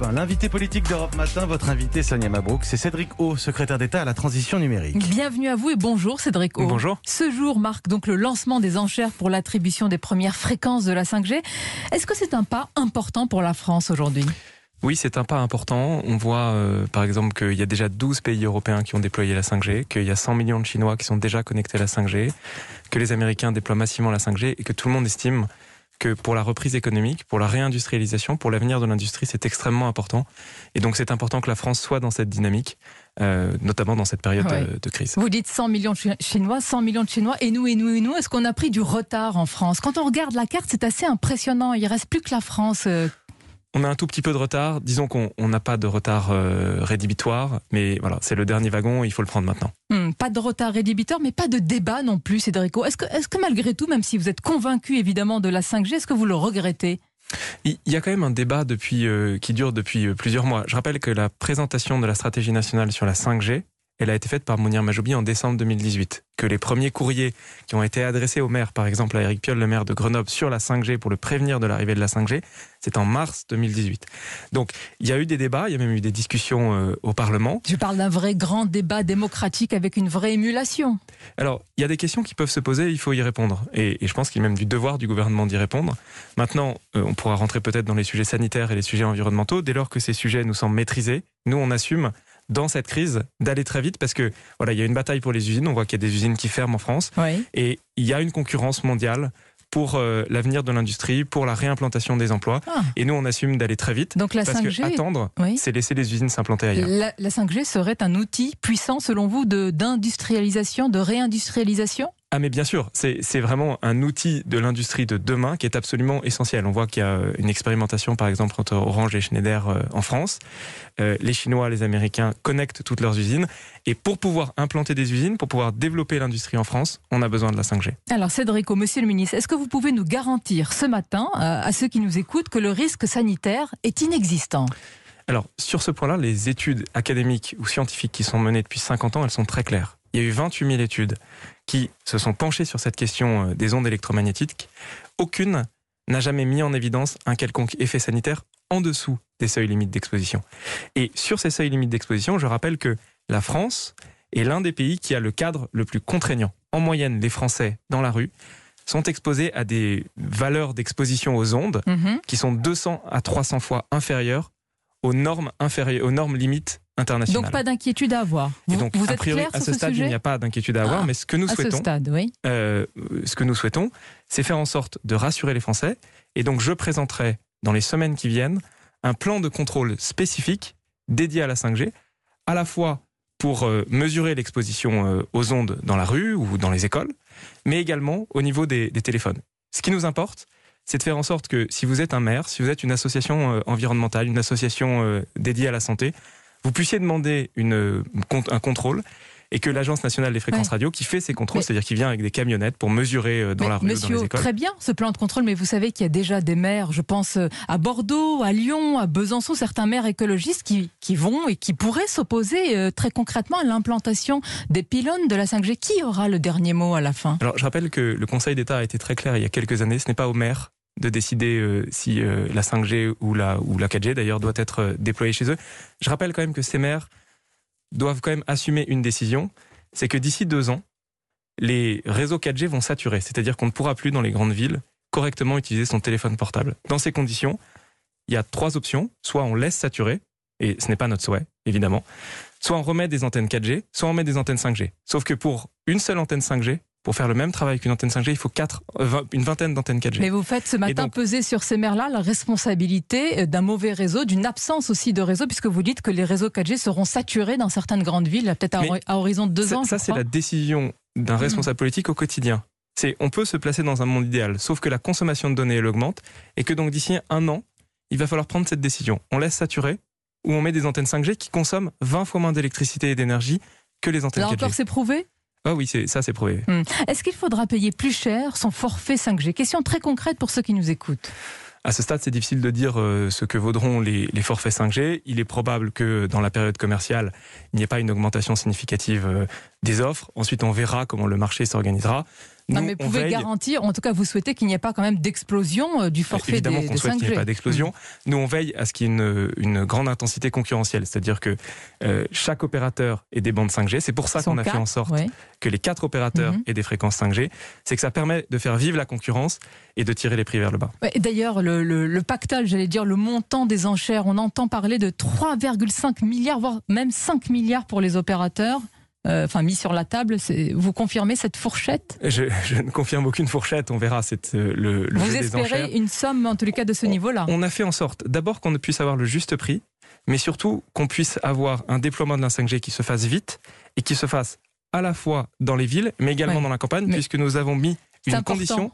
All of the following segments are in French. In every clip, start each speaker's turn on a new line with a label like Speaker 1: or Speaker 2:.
Speaker 1: 1. L'invité politique d'Europe Matin, votre invité Sonia Mabrouk, c'est Cédric O, secrétaire d'État à la transition numérique.
Speaker 2: Bienvenue à vous et bonjour Cédric O.
Speaker 3: Bonjour.
Speaker 2: Ce jour marque donc le lancement des enchères pour l'attribution des premières fréquences de la 5G. Est-ce que c'est un pas important pour la France aujourd'hui ?
Speaker 3: Oui, c'est un pas important. On voit par exemple qu'il y a déjà 12 pays européens qui ont déployé la 5G, qu'il y a 100 millions de Chinois qui sont déjà connectés à la 5G, que les Américains déploient massivement la 5G et que tout le monde estime que pour la reprise économique, pour la réindustrialisation, pour l'avenir de l'industrie, c'est extrêmement important. Et donc c'est important que la France soit dans cette dynamique, notamment dans cette période de crise.
Speaker 2: Vous dites 100 millions de Chinois, 100 millions de Chinois, et nous, est-ce qu'on a pris du retard en France ? Quand on regarde la carte, c'est assez impressionnant, il ne reste plus que la France.
Speaker 3: On a un tout petit peu de retard, disons qu'on n'a pas de retard rédhibitoire, mais voilà, c'est le dernier wagon, il faut le prendre maintenant.
Speaker 2: Pas de retard rédhibitoire, mais pas de débat non plus, Cédric O. Est-ce que malgré tout, même si vous êtes convaincu évidemment de la 5G, est-ce que vous le regrettez ?
Speaker 3: Il y a quand même un débat qui dure depuis plusieurs mois. Je rappelle que la présentation de la stratégie nationale sur la 5G, elle a été faite par Mounir Mahjoubi en décembre 2018. Que les premiers courriers qui ont été adressés au maire, par exemple à Éric Piolle, le maire de Grenoble, sur la 5G pour le prévenir de l'arrivée de la 5G, c'est en mars 2018. Donc il y a eu des débats, il y a même eu des discussions au Parlement.
Speaker 2: Je parle d'un vrai grand débat démocratique avec une vraie émulation.
Speaker 3: Alors il y a des questions qui peuvent se poser, il faut y répondre. Et je pense qu'il est même du devoir du gouvernement d'y répondre. Maintenant, on pourra rentrer peut-être dans les sujets sanitaires et les sujets environnementaux. Dès lors que ces sujets nous semblent maîtrisés, nous on assume dans cette crise d'aller très vite parce que voilà, il y a une bataille pour les usines, on voit qu'il y a des usines qui ferment en France et il y a une concurrence mondiale pour l'avenir de l'industrie, pour la réimplantation des emplois et nous on assume d'aller très vite.
Speaker 2: Donc la
Speaker 3: parce
Speaker 2: 5G,
Speaker 3: que attendre, c'est laisser les usines s'implanter ailleurs.
Speaker 2: La 5G serait un outil puissant selon vous d'industrialisation, de réindustrialisation ?
Speaker 3: Ah mais bien sûr, c'est vraiment un outil de l'industrie de demain qui est absolument essentiel. On voit qu'il y a une expérimentation par exemple entre Orange et Schneider en France. Les Chinois, les Américains connectent toutes leurs usines et pour pouvoir implanter des usines, pour pouvoir développer l'industrie en France, on a besoin de la 5G.
Speaker 2: Alors Cédric O, monsieur le ministre, est-ce que vous pouvez nous garantir ce matin à ceux qui nous écoutent que le risque sanitaire est inexistant ?
Speaker 3: Alors sur ce point-là, les études académiques ou scientifiques qui sont menées depuis 50 ans, elles sont très claires. Il y a eu 28 000 études qui se sont penchées sur cette question des ondes électromagnétiques. Aucune n'a jamais mis en évidence un quelconque effet sanitaire en dessous des seuils limites d'exposition. Et sur ces seuils limites d'exposition, je rappelle que la France est l'un des pays qui a le cadre le plus contraignant. En moyenne, les Français, dans la rue, sont exposés à des valeurs d'exposition aux ondes qui sont 200 à 300 fois inférieures aux normes limites internationales.
Speaker 2: Donc pas d'inquiétude à avoir.
Speaker 3: Et donc,
Speaker 2: vous
Speaker 3: a
Speaker 2: êtes
Speaker 3: priori,
Speaker 2: clair
Speaker 3: à
Speaker 2: sur
Speaker 3: ce stade, il n'y a pas d'inquiétude à avoir, mais ce que nous souhaitons, c'est faire en sorte de rassurer les Français. Et donc, je présenterai dans les semaines qui viennent un plan de contrôle spécifique dédié à la 5G, à la fois pour mesurer l'exposition aux ondes dans la rue ou dans les écoles, mais également au niveau des téléphones. Ce qui nous importe, c'est de faire en sorte que si vous êtes un maire, si vous êtes une association environnementale, une association dédiée à la santé, vous puissiez demander un contrôle et que l'Agence nationale des fréquences radio qui fait ces contrôles, c'est-à-dire qui vient avec des camionnettes pour mesurer dans la rue ou dans les écoles.
Speaker 2: Très bien ce plan de contrôle, mais vous savez qu'il y a déjà des maires, je pense à Bordeaux, à Lyon, à Besançon, certains maires écologistes qui vont et qui pourraient s'opposer très concrètement à l'implantation des pylônes de la 5G. Qui aura le dernier mot à la fin ?
Speaker 3: Alors je rappelle que le Conseil d'État a été très clair il y a quelques années, ce n'est pas aux maires de décider si la 5G ou la 4G d'ailleurs doit être déployée chez eux. Je rappelle quand même que ces maires doivent quand même assumer une décision, c'est que d'ici 2 ans, les réseaux 4G vont saturer, c'est-à-dire qu'on ne pourra plus dans les grandes villes correctement utiliser son téléphone portable. Dans ces conditions, il y a 3 options, soit on laisse saturer, et ce n'est pas notre souhait, évidemment, soit on remet des antennes 4G, soit on met des antennes 5G. Sauf que pour une seule antenne 5G, pour faire le même travail qu'une antenne 5G, il faut une vingtaine d'antennes 4G.
Speaker 2: Mais vous faites ce matin peser sur ces maires-là la responsabilité d'un mauvais réseau, d'une absence aussi de réseau, puisque vous dites que les réseaux 4G seront saturés dans certaines grandes villes, peut-être à horizon de 2 ans.
Speaker 3: Ça, c'est la décision d'un responsable politique au quotidien. On peut se placer dans un monde idéal, sauf que la consommation de données, elle augmente, et que donc d'ici 1 an, il va falloir prendre cette décision. On laisse saturer, ou on met des antennes 5G qui consomment 20 fois moins d'électricité et d'énergie que les antennes 4G.
Speaker 2: Là encore, c'est prouvé ?
Speaker 3: Ah oui, ça c'est prouvé.
Speaker 2: Est-ce qu'il faudra payer plus cher son forfait 5G ? Question très concrète pour ceux qui nous écoutent.
Speaker 3: À ce stade, c'est difficile de dire ce que vaudront les forfaits 5G. Il est probable que dans la période commerciale, il n'y ait pas une augmentation significative des offres. Ensuite, on verra comment le marché s'organisera.
Speaker 2: Non, mais vous pouvez garantir, en tout cas vous souhaitez qu'il n'y ait pas quand même d'explosion du forfait
Speaker 3: évidemment
Speaker 2: des 5G.
Speaker 3: Évidemment qu'on souhaite qu'il n'y ait pas d'explosion. Nous, on veille à ce qu'il y ait une grande intensité concurrentielle, c'est-à-dire que chaque opérateur ait des bandes 5G. C'est pour ça qu'on a fait en sorte que les 4 opérateurs aient des fréquences 5G. C'est que ça permet de faire vivre la concurrence et de tirer les prix vers le bas.
Speaker 2: Ouais, d'ailleurs, le pactage, j'allais dire, le montant des enchères, on entend parler de 3,5 milliards, voire même 5 milliards pour les opérateurs. Mis sur la table, vous confirmez cette fourchette ?
Speaker 3: Je ne confirme aucune fourchette, on verra. Le
Speaker 2: vous
Speaker 3: jeu des enchères.
Speaker 2: espérez une somme, en tous les cas, de ce niveau-là ?
Speaker 3: On a fait en sorte, d'abord, qu'on puisse avoir le juste prix, mais surtout qu'on puisse avoir un déploiement de la 5G qui se fasse vite et qui se fasse à la fois dans les villes, mais également dans la campagne, puisque nous avons mis une condition.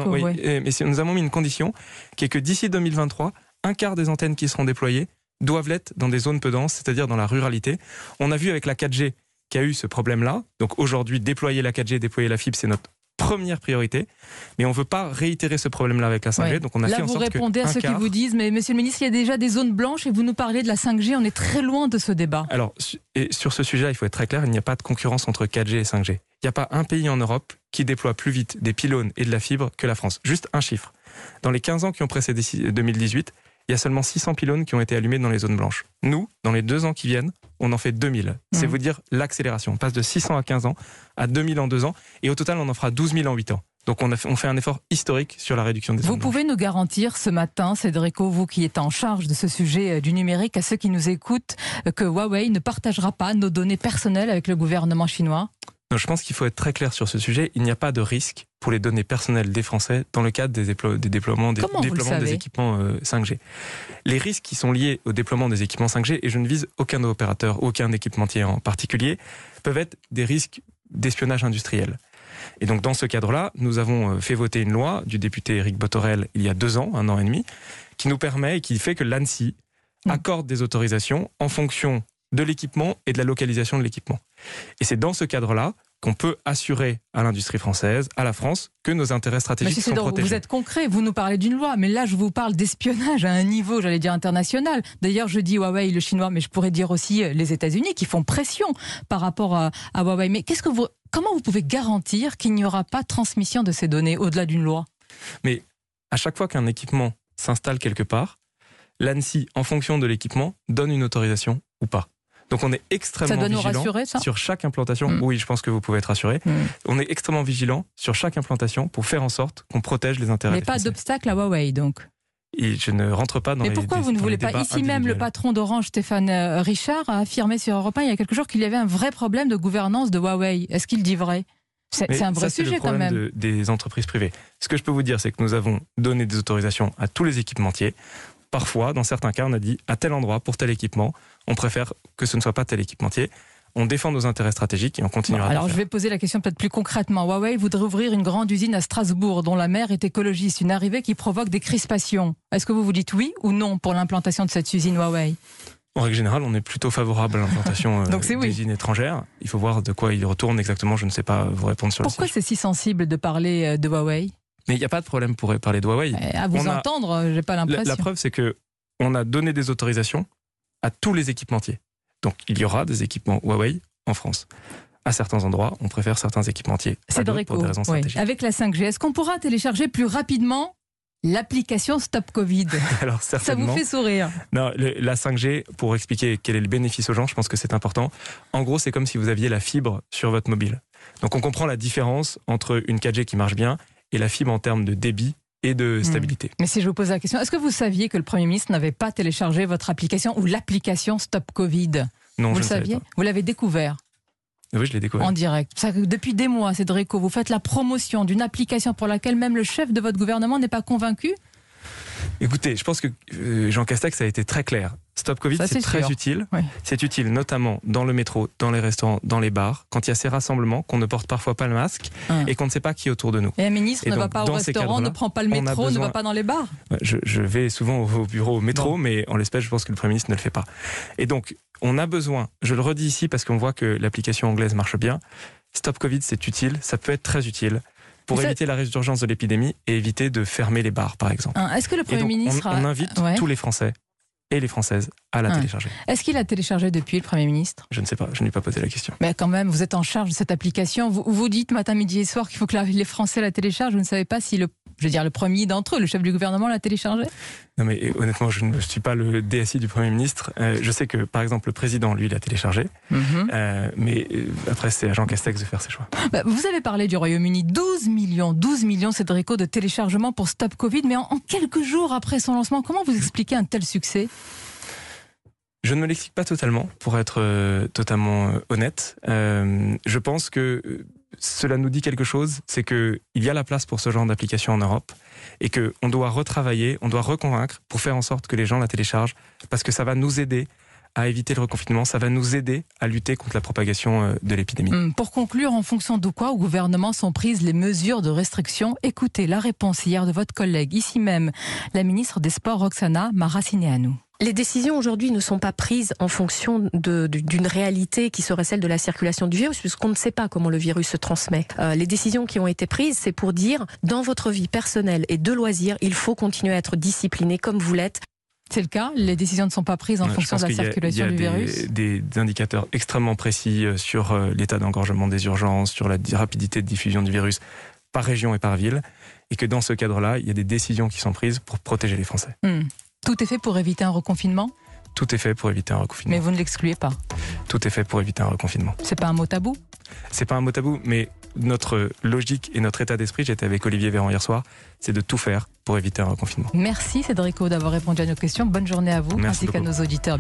Speaker 3: Nous avons mis une condition qui est que d'ici 2023, un quart des antennes qui seront déployées doivent l'être dans des zones peu denses, c'est-à-dire dans la ruralité. On a vu avec la 4G qu'il y a eu ce problème-là. Donc aujourd'hui, déployer la 4G, déployer la fibre, c'est notre première priorité. Mais on ne veut pas réitérer ce problème-là avec la 5G. Donc on a fait en sorte que
Speaker 2: là, vous répondez à ceux qui vous disent, mais monsieur le ministre, il y a déjà des zones blanches et vous nous parlez de la 5G. On est très loin de ce débat.
Speaker 3: Alors, et sur ce sujet, il faut être très clair, il n'y a pas de concurrence entre 4G et 5G. Il n'y a pas un pays en Europe qui déploie plus vite des pylônes et de la fibre que la France. Juste un chiffre. Dans les 15 ans qui ont précédé 2018, il y a seulement 600 pylônes qui ont été allumés dans les zones blanches. Nous, dans les 2 ans qui viennent, on en fait 2000. C'est vous dire l'accélération. On passe de 600 à 15 ans à 2000 en 2 ans. Et au total, on en fera 12 000 en 8 ans. Donc on fait un effort historique sur la réduction des zones blanches.
Speaker 2: Vous pouvez nous garantir ce matin, Cédrico, vous qui êtes en charge de ce sujet du numérique, à ceux qui nous écoutent, que Huawei ne partagera pas nos données personnelles avec le gouvernement chinois ?
Speaker 3: Non, je pense qu'il faut être très clair sur ce sujet. Il n'y a pas de risque pour les données personnelles des Français dans le cadre des déploiements des équipements 5G. Les risques qui sont liés au déploiement des équipements 5G, et je ne vise aucun opérateur, aucun équipementier en particulier, peuvent être des risques d'espionnage industriel. Et donc dans ce cadre-là, nous avons fait voter une loi du député Éric Bothorel il y a 2 ans, 1 an et demi, qui nous permet et qui fait que l'ANSSI accorde des autorisations en fonction de l'équipement et de la localisation de l'équipement. Et c'est dans ce cadre-là qu'on peut assurer à l'industrie française, à la France, que nos intérêts stratégiques sont protégés.
Speaker 2: Vous êtes concret, vous nous parlez d'une loi, mais là je vous parle d'espionnage à un niveau, j'allais dire international. D'ailleurs je dis Huawei, le chinois, mais je pourrais dire aussi les États-Unis qui font pression par rapport à Huawei. Mais comment vous pouvez garantir qu'il n'y aura pas transmission de ces données au-delà d'une loi ?
Speaker 3: Mais à chaque fois qu'un équipement s'installe quelque part, l'ANSSI, en fonction de l'équipement, donne une autorisation ou pas. Donc on est extrêmement vigilant sur chaque implantation. Oui, je pense que vous pouvez être rassuré. On est extrêmement vigilant sur chaque implantation pour faire en sorte qu'on protège les intérêts des Français.
Speaker 2: Mais pas d'obstacle à Huawei, donc.
Speaker 3: Et je ne rentre pas dans les débats.
Speaker 2: Mais pourquoi vous ne voulez pas ? Ici même, le patron d'Orange, Stéphane Richard, a affirmé sur Europe 1 il y a quelques jours qu'il y avait un vrai problème de gouvernance de Huawei. Est-ce qu'il dit vrai ? C'est un vrai sujet quand même.
Speaker 3: C'est le problème des entreprises privées. Ce que je peux vous dire, c'est que nous avons donné des autorisations à tous les équipementiers. Parfois, dans certains cas, on a dit à tel endroit, pour tel équipement, on préfère que ce ne soit pas tel équipementier. On défend nos intérêts stratégiques et on continuera.
Speaker 2: Alors je vais poser la question peut-être plus concrètement. Huawei voudrait ouvrir une grande usine à Strasbourg dont la maire est écologiste, une arrivée qui provoque des crispations. Est-ce que vous vous dites oui ou non pour l'implantation de cette usine Huawei ?
Speaker 3: En règle générale, on est plutôt favorable à l'implantation d'usines étrangères. Il faut voir de quoi il retourne exactement, je ne sais pas vous répondre sur le sujet.
Speaker 2: Pourquoi c'est si sensible de parler de Huawei ?
Speaker 3: Mais il n'y a pas de problème pour parler de Huawei.
Speaker 2: À vous entendre, j'ai pas l'impression.
Speaker 3: La preuve, c'est que on a donné des autorisations à tous les équipementiers. Donc, il y aura des équipements Huawei en France. À certains endroits, on préfère certains équipementiers à d'autres pour des raisons stratégiques.
Speaker 2: Avec la 5G, est-ce qu'on pourra télécharger plus rapidement l'application Stop Covid ?
Speaker 3: Alors, certainement.
Speaker 2: Ça vous fait sourire ?
Speaker 3: Non, la 5G, pour expliquer quel est le bénéfice aux gens, je pense que c'est important. En gros, c'est comme si vous aviez la fibre sur votre mobile. Donc, on comprend la différence entre une 4G qui marche bien et la fibre en termes de débit et de stabilité.
Speaker 2: Mais si je vous pose la question, est-ce que vous saviez que le Premier ministre n'avait pas téléchargé votre application ou l'application Stop Covid ?
Speaker 3: Non,
Speaker 2: vous
Speaker 3: je
Speaker 2: le saviez ?
Speaker 3: savais pas.
Speaker 2: Vous l'avez découvert ?
Speaker 3: Oui, je l'ai découvert.
Speaker 2: En direct. Depuis des mois, Cédrico, vous faites la promotion d'une application pour laquelle même le chef de votre gouvernement n'est pas convaincu ?
Speaker 3: Écoutez, je pense que Jean Castex a été très clair. Stop Covid, c'est très utile. Oui. C'est utile notamment dans le métro, dans les restaurants, dans les bars, quand il y a ces rassemblements, qu'on ne porte parfois pas le masque et qu'on ne sait pas qui est autour de nous.
Speaker 2: Et un ministre ne va pas au restaurant, ne prend pas le métro, ne va pas dans les bars ?
Speaker 3: Je vais souvent au bureau, au métro, mais en l'espèce, je pense que le Premier ministre ne le fait pas. Et donc, on a besoin, je le redis ici parce qu'on voit que l'application anglaise marche bien, Stop Covid, c'est utile, ça peut être très utile pour éviter la résurgence de l'épidémie et éviter de fermer les bars, par exemple.
Speaker 2: Est-ce que le Premier ministre...
Speaker 3: On invite tous les Français et les Françaises à la télécharger.
Speaker 2: Est-ce qu'il a téléchargé depuis, le Premier ministre ?
Speaker 3: Je ne sais pas, je ne lui ai pas posé la question.
Speaker 2: Mais quand même, vous êtes en charge de cette application. Vous dites matin, midi et soir qu'il faut que les Français la téléchargent. Vous ne savez pas si le premier d'entre eux, le chef du gouvernement, l'a téléchargé ?
Speaker 3: Non mais honnêtement, je ne suis pas le DSI du Premier ministre. Je sais que, par exemple, le président, lui, l'a téléchargé. Mais après, c'est à Jean Castex de faire ses choix.
Speaker 2: Vous avez parlé du Royaume-Uni. 12 millions, Cédrico, de téléchargements pour Stop Covid. Mais en quelques jours après son lancement, comment vous expliquez un tel succès ?
Speaker 3: Je ne me l'explique pas totalement, pour être totalement honnête. Je pense que cela nous dit quelque chose, c'est qu'il y a la place pour ce genre d'application en Europe et qu'on doit retravailler, on doit reconvaincre pour faire en sorte que les gens la téléchargent, parce que ça va nous aider à éviter le reconfinement, ça va nous aider à lutter contre la propagation de l'épidémie.
Speaker 2: Pour conclure, en fonction de quoi au gouvernement sont prises les mesures de restriction ? Écoutez la réponse hier de votre collègue, ici même, la ministre des Sports, Roxana Maracineanu.
Speaker 4: Les décisions aujourd'hui ne sont pas prises en fonction d'une réalité qui serait celle de la circulation du virus, puisqu'on ne sait pas comment le virus se transmet. Les décisions qui ont été prises, c'est pour dire, dans votre vie personnelle et de loisirs, il faut continuer à être discipliné comme vous l'êtes.
Speaker 2: C'est le cas ? Les décisions ne sont pas prises en fonction de la circulation du virus ?
Speaker 3: Il y a des indicateurs extrêmement précis sur l'état d'engorgement des urgences, sur la rapidité de diffusion du virus par région et par ville, et que dans ce cadre-là, il y a des décisions qui sont prises pour protéger les Français.
Speaker 2: Tout est fait pour éviter un reconfinement ?
Speaker 3: Tout est fait pour éviter un reconfinement.
Speaker 2: Mais vous ne l'excluez pas ?
Speaker 3: Tout est fait pour éviter un reconfinement.
Speaker 2: C'est pas un mot tabou ?
Speaker 3: C'est pas un mot tabou, mais notre logique et notre état d'esprit, j'étais avec Olivier Véran hier soir, c'est de tout faire pour éviter un reconfinement.
Speaker 2: Merci Cédrico d'avoir répondu à nos questions. Bonne journée à vous,
Speaker 3: Merci
Speaker 2: ainsi qu'à nos auditeurs.